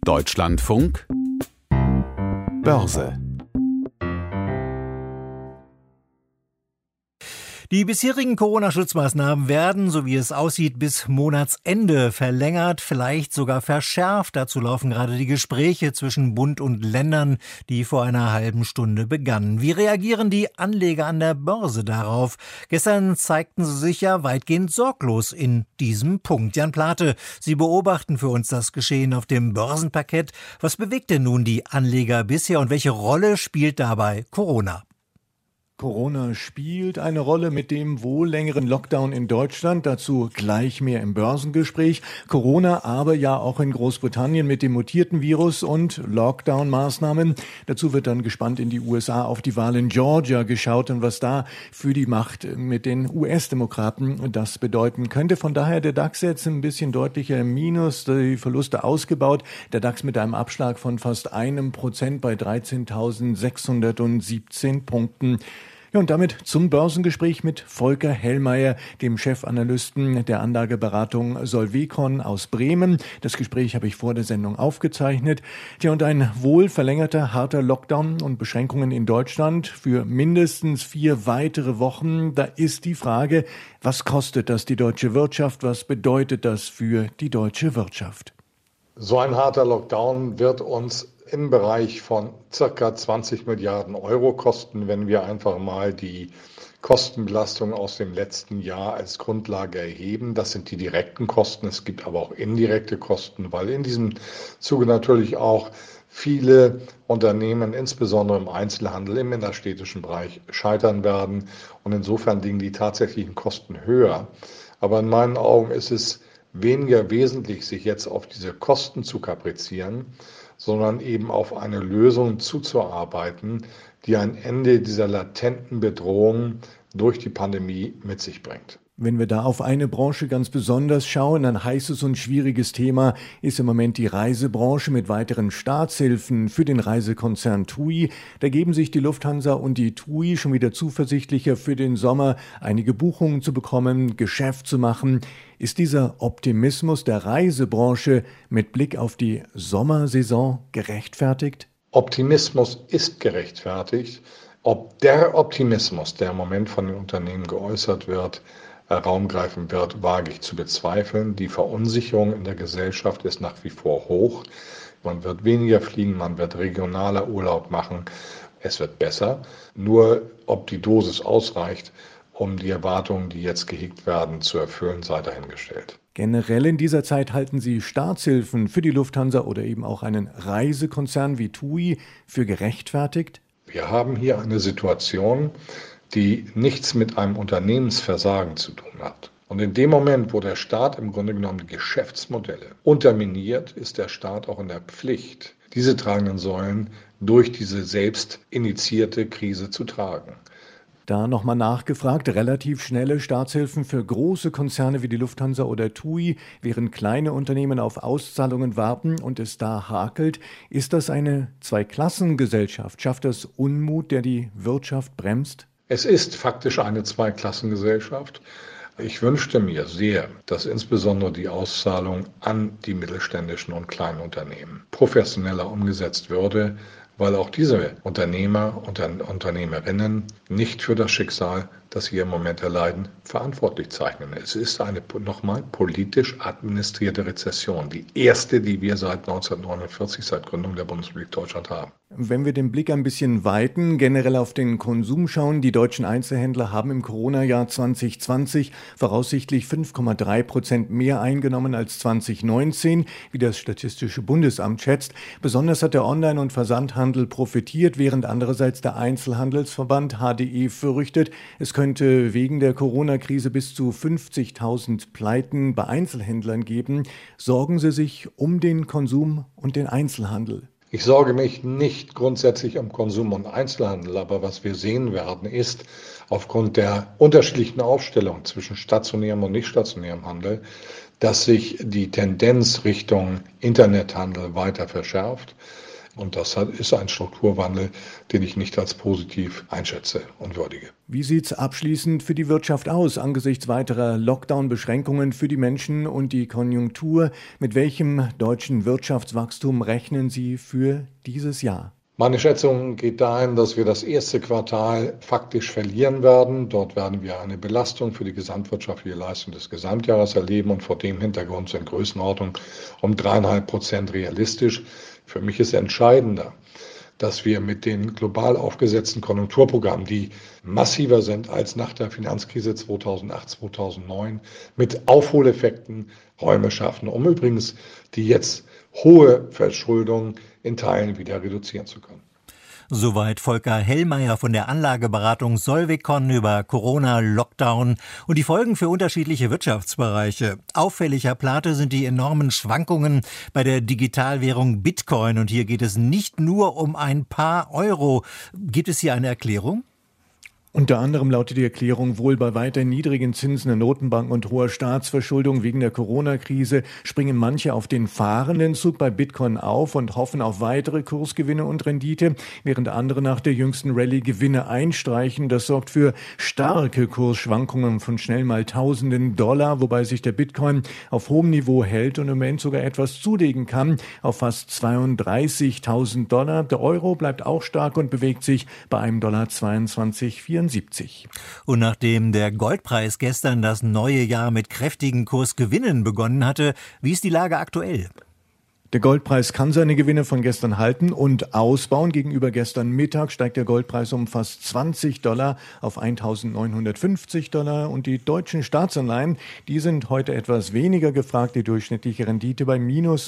Deutschlandfunk Börse. Die bisherigen Corona-Schutzmaßnahmen werden, so wie es aussieht, bis Monatsende verlängert, vielleicht sogar verschärft. Dazu laufen gerade die Gespräche zwischen Bund und Ländern, die vor einer halben Stunde begannen. Wie reagieren die Anleger an der Börse darauf? Gestern zeigten sie sich ja weitgehend sorglos in diesem Punkt. Jan Plate, Sie beobachten für uns das Geschehen auf dem Börsenparkett. Was bewegt denn nun die Anleger bisher und welche Rolle spielt dabei Corona? Corona spielt eine Rolle mit dem wohl längeren Lockdown in Deutschland, dazu gleich mehr im Börsengespräch. Corona aber ja auch in Großbritannien mit dem mutierten Virus und Lockdown-Maßnahmen. Dazu wird dann gespannt in die USA auf die Wahl in Georgia geschaut und was da für die Macht mit den US-Demokraten das bedeuten könnte. Von daher der DAX jetzt ein bisschen deutlicher im Minus, die Verluste ausgebaut. Der DAX mit einem Abschlag von fast 1% bei 13.617 Punkten. Ja, und damit zum Börsengespräch mit Volker Hellmeier, dem Chefanalysten der Anlageberatung Solvecon aus Bremen. Das Gespräch habe ich vor der Sendung aufgezeichnet. Tja, und ein wohl verlängerter, harter Lockdown und Beschränkungen in Deutschland für mindestens 4 weitere Wochen. Da ist die Frage, was kostet das die deutsche Wirtschaft? Was bedeutet das für die deutsche Wirtschaft? So ein harter Lockdown wird uns im Bereich von ca. 20 Milliarden Euro kosten, wenn wir einfach mal die Kostenbelastung aus dem letzten Jahr als Grundlage erheben. Das sind die direkten Kosten. Es gibt aber auch indirekte Kosten, weil in diesem Zuge natürlich auch viele Unternehmen, insbesondere im Einzelhandel, im innerstädtischen Bereich, scheitern werden. Und insofern liegen die tatsächlichen Kosten höher. Aber in meinen Augen ist es weniger wesentlich, sich jetzt auf diese Kosten zu kaprizieren, sondern eben auf eine Lösung zuzuarbeiten, die ein Ende dieser latenten Bedrohung durch die Pandemie mit sich bringt. Wenn wir da auf eine Branche ganz besonders schauen, ein heißes und schwieriges Thema ist im Moment die Reisebranche mit weiteren Staatshilfen für den Reisekonzern TUI. Da geben sich die Lufthansa und die TUI schon wieder zuversichtlicher für den Sommer, einige Buchungen zu bekommen, Geschäft zu machen. Ist dieser Optimismus der Reisebranche mit Blick auf die Sommersaison gerechtfertigt? Optimismus ist gerechtfertigt. Ob der Optimismus, der im Moment von den Unternehmen geäußert wird, Raum greifen wird, wage ich zu bezweifeln. Die Verunsicherung in der Gesellschaft ist nach wie vor hoch. Man wird weniger fliegen, man wird regionaler Urlaub machen. Es wird besser. Nur ob die Dosis ausreicht, um die Erwartungen, die jetzt gehegt werden, zu erfüllen, sei dahingestellt. Generell in dieser Zeit halten Sie Staatshilfen für die Lufthansa oder eben auch einen Reisekonzern wie TUI für gerechtfertigt? Wir haben hier eine Situation, die nichts mit einem Unternehmensversagen zu tun hat. Und in dem Moment, wo der Staat im Grunde genommen die Geschäftsmodelle unterminiert, ist der Staat auch in der Pflicht, diese tragenden Säulen durch diese selbst initiierte Krise zu tragen. Da nochmal nachgefragt, relativ schnelle Staatshilfen für große Konzerne wie die Lufthansa oder TUI, während kleine Unternehmen auf Auszahlungen warten und es da hakelt. Ist das eine Zweiklassengesellschaft? Schafft das Unmut, der die Wirtschaft bremst? Es ist faktisch eine Zweiklassengesellschaft. Ich wünschte mir sehr, dass insbesondere die Auszahlung an die mittelständischen und kleinen Unternehmen professioneller umgesetzt würde, weil auch diese Unternehmer und Unternehmerinnen nicht für das Schicksal, das sie im Moment erleiden, verantwortlich zeichnen. Es ist eine nochmal politisch administrierte Rezession, die erste, die wir seit 1949, seit Gründung der Bundesrepublik Deutschland haben. Wenn wir den Blick ein bisschen weiten, generell auf den Konsum schauen, die deutschen Einzelhändler haben im Corona-Jahr 2020 voraussichtlich 5,3% mehr eingenommen als 2019, wie das Statistische Bundesamt schätzt. Besonders hat der Online- und Versandhandel profitiert, während andererseits der Einzelhandelsverband HDE fürchtet, es könnte wegen der Corona-Krise bis zu 50.000 Pleiten bei Einzelhändlern geben. Sorgen Sie sich um den Konsum und den Einzelhandel? Ich sorge mich nicht grundsätzlich um Konsum und Einzelhandel, aber was wir sehen werden, ist aufgrund der unterschiedlichen Aufstellung zwischen stationärem und nicht stationärem Handel, dass sich die Tendenz Richtung Internethandel weiter verschärft. Und das ist ein Strukturwandel, den ich nicht als positiv einschätze und würdige. Wie sieht es abschließend für die Wirtschaft aus angesichts weiterer Lockdown-Beschränkungen für die Menschen und die Konjunktur? Mit welchem deutschen Wirtschaftswachstum rechnen Sie für dieses Jahr? Meine Schätzung geht dahin, dass wir das erste Quartal faktisch verlieren werden. Dort werden wir eine Belastung für die gesamtwirtschaftliche Leistung des Gesamtjahres erleben und vor dem Hintergrund sind Größenordnung um 3,5% realistisch. Für mich ist entscheidender, dass wir mit den global aufgesetzten Konjunkturprogrammen, die massiver sind als nach der Finanzkrise 2008, 2009, mit Aufholeffekten Räume schaffen, um übrigens die jetzt hohe Verschuldung in Teilen wieder reduzieren zu können. Soweit Volker Hellmeier von der Anlageberatung Solvecon über Corona, Lockdown und die Folgen für unterschiedliche Wirtschaftsbereiche. Auffällig, Herr Plate, sind die enormen Schwankungen bei der Digitalwährung Bitcoin. Und hier geht es nicht nur um ein paar Euro. Gibt es hier eine Erklärung? Unter anderem lautet die Erklärung, wohl bei weiter niedrigen Zinsen der Notenbanken und hoher Staatsverschuldung wegen der Corona-Krise springen manche auf den fahrenden Zug bei Bitcoin auf und hoffen auf weitere Kursgewinne und Rendite, während andere nach der jüngsten Rallye Gewinne einstreichen. Das sorgt für starke Kursschwankungen von schnell mal Tausenden Dollar, wobei sich der Bitcoin auf hohem Niveau hält und im Moment sogar etwas zulegen kann auf fast 32.000 Dollar. Der Euro bleibt auch stark und bewegt sich bei einem Dollar 22,74. Und nachdem der Goldpreis gestern das neue Jahr mit kräftigen Kursgewinnen begonnen hatte, wie ist die Lage aktuell? Der Goldpreis kann seine Gewinne von gestern halten und ausbauen. Gegenüber gestern Mittag steigt der Goldpreis um fast 20 Dollar auf 1.950 Dollar. Und die deutschen Staatsanleihen, die sind heute etwas weniger gefragt. Die durchschnittliche Rendite bei minus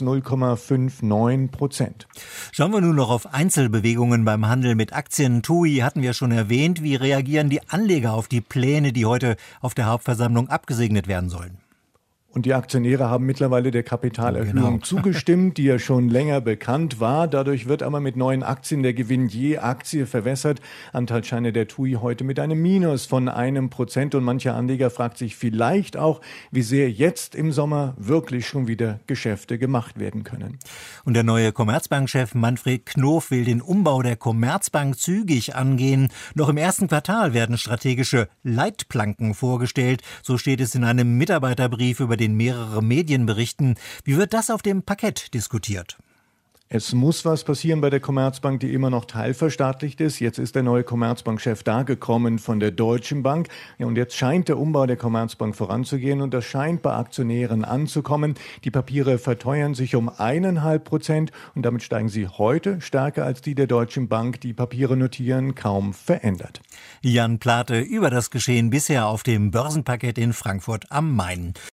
0,59%. Schauen wir nun noch auf Einzelbewegungen beim Handel mit Aktien. TUI hatten wir schon erwähnt. Wie reagieren die Anleger auf die Pläne, die heute auf der Hauptversammlung abgesegnet werden sollen? Und die Aktionäre haben mittlerweile der Kapitalerhöhung zugestimmt, die ja schon länger bekannt war. Dadurch wird aber mit neuen Aktien der Gewinn je Aktie verwässert. Anteilsscheine der TUI heute mit einem Minus von 1%. Und mancher Anleger fragt sich vielleicht auch, wie sehr jetzt im Sommer wirklich schon wieder Geschäfte gemacht werden können. Und der neue Commerzbank-Chef Manfred Knof will den Umbau der Commerzbank zügig angehen. Noch im ersten Quartal werden strategische Leitplanken vorgestellt. So steht es in einem Mitarbeiterbrief, über den mehrere Medien berichten. Wie wird das auf dem Parkett diskutiert? Es muss was passieren bei der Commerzbank, die immer noch teilverstaatlicht ist. Jetzt ist der neue Commerzbank-Chef da gekommen von der Deutschen Bank. Ja, und jetzt scheint der Umbau der Commerzbank voranzugehen und das scheint bei Aktionären anzukommen. Die Papiere verteuern sich um 1,5% und damit steigen sie heute stärker als die der Deutschen Bank. Die Papiere notieren kaum verändert. Jan Plate über das Geschehen bisher auf dem Börsenparkett in Frankfurt am Main.